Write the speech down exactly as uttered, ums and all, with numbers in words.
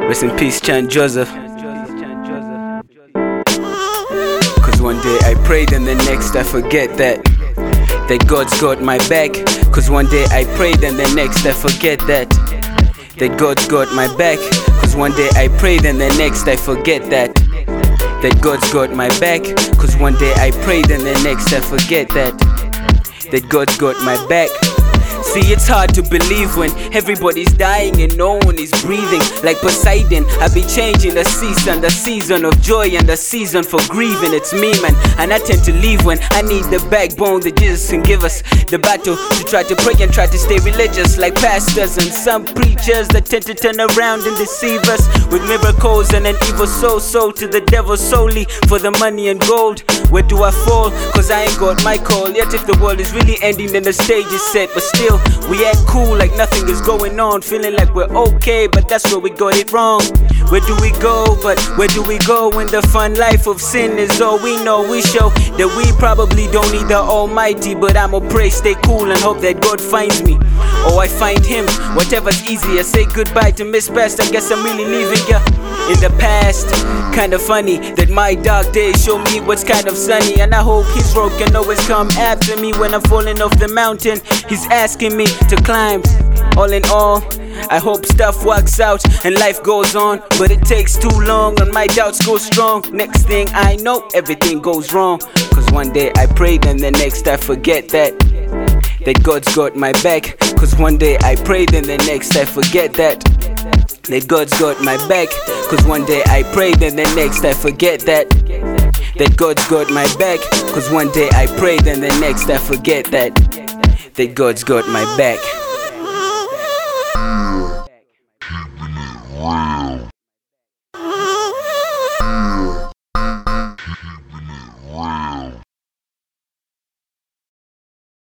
Rest in peace, Chan Joseph. Cause one day I prayed and the next I forget that That God's got my back. Cause one day I prayed and the next I forget that That God's got my back. Cause one day I prayed and the next I forget that That God's got my back. Cause one day I prayed and the next I forget that That God's got my back. See, it's hard to believe when everybody's dying and no one is breathing. Like Poseidon, I be changing the season, the season of joy and the season for grieving. It's me, man, and I tend to leave when I need the backbone that Jesus can give us. The battle to try to pray and try to stay religious, like pastors and some preachers that tend to turn around and deceive us with miracles and an evil soul, sold to the devil solely for the money and gold. Where do I fall? Cause I ain't got my call. Yet if the world is really ending, then the stage is set. But still, we act cool like nothing is going on, feeling like we're okay, but that's where we got it wrong. Where do we go? But where do we go when the fun life of sin is all we know? We show that we probably don't need the Almighty, but I'ma pray, stay cool and hope that God finds me, or I find Him. Whatever's easier. Say goodbye to Miss Past, I guess I'm really leaving ya in the past. Kinda funny that my dark days show me what's kind of sunny, and I hope His road can always come after me when I'm falling off the mountain He's asking me to climb. All in all, I hope stuff works out and life goes on, but it takes too long and my doubts go strong. Next thing I know, everything goes wrong. Cause one day I prayed and the next I forget that That God's got my back. Cause one day I prayed and the next I forget that That God's got my back. Cause one day I prayed and the next I forget that That God's got my back. Cause one day I prayed and the next I forget that That God's got my back.